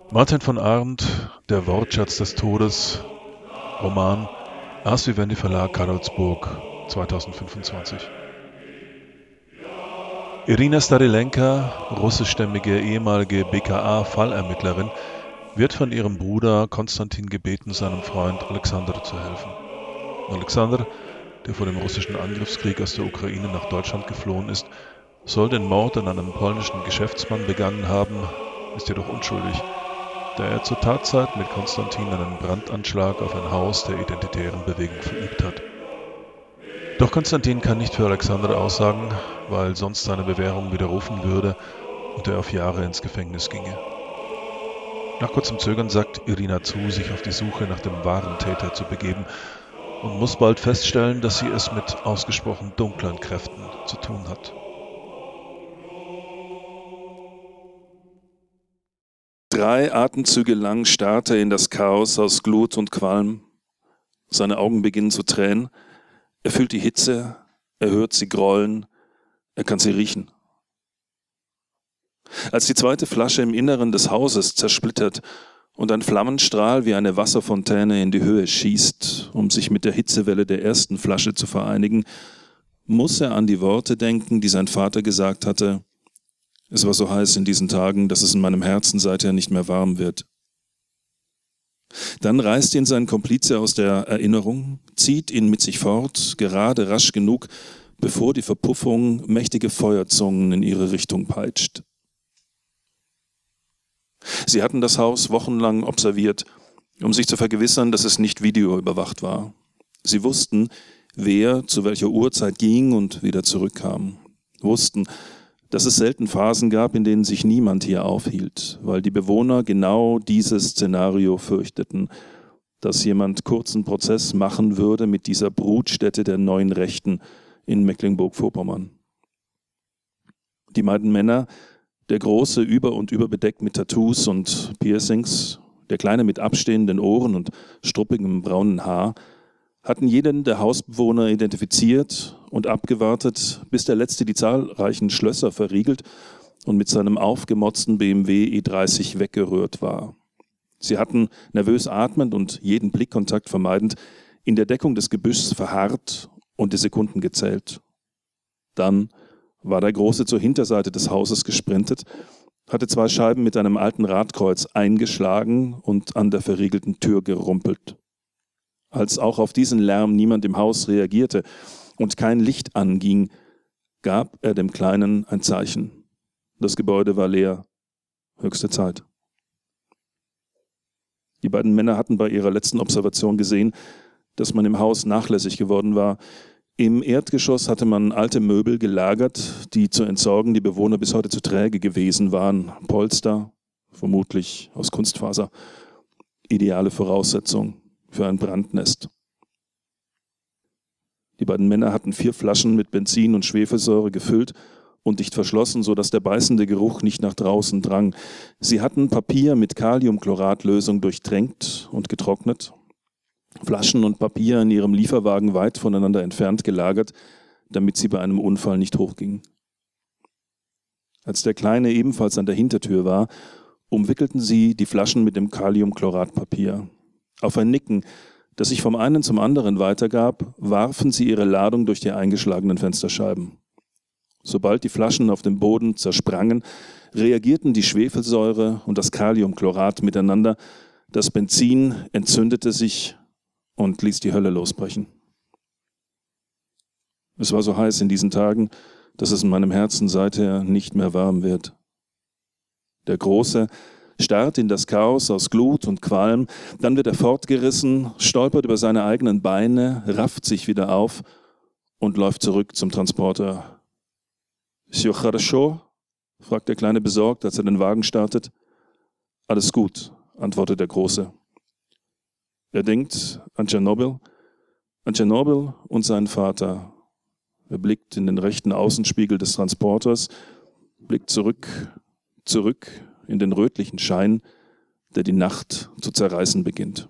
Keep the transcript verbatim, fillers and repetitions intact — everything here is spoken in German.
Martin von Arndt, Der Wortschatz des Todes, Roman, Ars Vivendi Verlag, Karlsburg, zweitausendfünfundzwanzig. Irina Starilenka, russischstämmige ehemalige B K A-Fallermittlerin, wird von ihrem Bruder Konstantin gebeten, seinem Freund Alexander zu helfen. Alexander, der vor dem russischen Angriffskrieg aus der Ukraine nach Deutschland geflohen ist, soll den Mord an einem polnischen Geschäftsmann begangen haben, ist jedoch unschuldig, da er zur Tatzeit mit Konstantin einen Brandanschlag auf ein Haus der Identitären Bewegung verübt hat. Doch Konstantin kann nicht für Alexander aussagen, weil sonst seine Bewährung widerrufen würde und er auf Jahre ins Gefängnis ginge. Nach kurzem Zögern sagt Irina zu, sich auf die Suche nach dem wahren Täter zu begeben und muss bald feststellen, dass sie es mit ausgesprochen dunklen Kräften zu tun hat. Drei Atemzüge lang starrt er in das Chaos aus Glut und Qualm. Seine Augen beginnen zu tränen. Er fühlt die Hitze, er hört sie grollen, er kann sie riechen. Als die zweite Flasche im Inneren des Hauses zersplittert und ein Flammenstrahl wie eine Wasserfontäne in die Höhe schießt, um sich mit der Hitzewelle der ersten Flasche zu vereinigen, muss er an die Worte denken, die sein Vater gesagt hatte: Es war so heiß in diesen Tagen, dass es in meinem Herzen seither nicht mehr warm wird. Dann reißt ihn sein Komplize aus der Erinnerung, zieht ihn mit sich fort, gerade rasch genug, bevor die Verpuffung mächtige Feuerzungen in ihre Richtung peitscht. Sie hatten das Haus wochenlang observiert, um sich zu vergewissern, dass es nicht videoüberwacht war. Sie wussten, wer zu welcher Uhrzeit ging und wieder zurückkam. Wussten, dass es selten Phasen gab, in denen sich niemand hier aufhielt, weil die Bewohner genau dieses Szenario fürchteten, dass jemand kurzen Prozess machen würde mit dieser Brutstätte der neuen Rechten in Mecklenburg-Vorpommern. Die beiden Männer, der Große über und über bedeckt mit Tattoos und Piercings, der Kleine mit abstehenden Ohren und struppigem braunen Haar, hatten jeden der Hausbewohner identifiziert und abgewartet, bis der Letzte die zahlreichen Schlösser verriegelt und mit seinem aufgemotzten B M W E dreißig weggerührt war. Sie hatten, nervös atmend und jeden Blickkontakt vermeidend, in der Deckung des Gebüschs verharrt und die Sekunden gezählt. Dann war der Große zur Hinterseite des Hauses gesprintet, hatte zwei Scheiben mit einem alten Radkreuz eingeschlagen und an der verriegelten Tür gerumpelt. Als auch auf diesen Lärm niemand im Haus reagierte und kein Licht anging, gab er dem Kleinen ein Zeichen. Das Gebäude war leer. Höchste Zeit. Die beiden Männer hatten bei ihrer letzten Observation gesehen, dass man im Haus nachlässig geworden war. Im Erdgeschoss hatte man alte Möbel gelagert, die zu entsorgen die Bewohner bis heute zu träge gewesen waren. Polster, vermutlich aus Kunstfaser. Ideale Voraussetzung für ein Brandnest. Die beiden Männer hatten vier Flaschen mit Benzin und Schwefelsäure gefüllt und dicht verschlossen, sodass der beißende Geruch nicht nach draußen drang. Sie hatten Papier mit Kaliumchloratlösung durchtränkt und getrocknet, Flaschen und Papier in ihrem Lieferwagen weit voneinander entfernt gelagert, damit sie bei einem Unfall nicht hochgingen. Als der Kleine ebenfalls an der Hintertür war, umwickelten sie die Flaschen mit dem Kaliumchloratpapier. Auf ein Nicken, das sich vom einen zum anderen weitergab, warfen sie ihre Ladung durch die eingeschlagenen Fensterscheiben. Sobald die Flaschen auf dem Boden zersprangen, reagierten die Schwefelsäure und das Kaliumchlorat miteinander. Das Benzin entzündete sich und ließ die Hölle losbrechen. Es war so heiß in diesen Tagen, dass es in meinem Herzen seither nicht mehr warm wird. Der Große starrt in das Chaos aus Glut und Qualm, dann wird er fortgerissen, stolpert über seine eigenen Beine, rafft sich wieder auf und läuft zurück zum Transporter. »Всё хорошо?« fragt der Kleine besorgt, als er den Wagen startet. »Alles gut«, antwortet der Große. Er denkt an Tschernobyl, an Tschernobyl und seinen Vater. Er blickt in den rechten Außenspiegel des Transporters, blickt zurück, zurück in den rötlichen Schein, der die Nacht zu zerreißen beginnt.